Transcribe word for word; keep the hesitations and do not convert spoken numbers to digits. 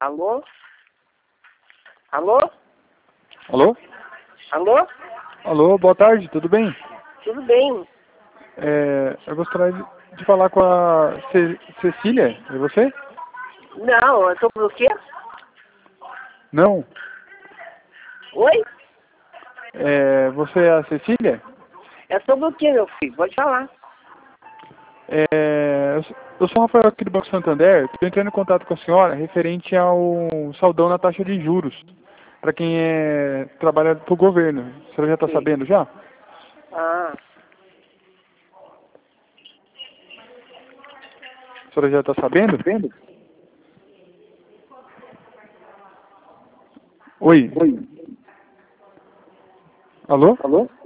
Alô? Alô? Alô? Alô? Alô, boa tarde, tudo bem? Tudo bem? É, eu gostaria de, de falar com a Ce- Cecília, é você? Não, é sobre o quê? Não. Oi? É, você é a Cecília? É sobre o quê, meu filho? Pode falar. É, eu sou eu sou o Rafael aqui do Banco Santander, estou entrando em contato com a senhora referente ao saldão na taxa de juros, para quem é, trabalha para o governo. A senhora já está Sim. sabendo já? Ah, A senhora já está sabendo? vendo? Oi. Oi. Alô? Alô?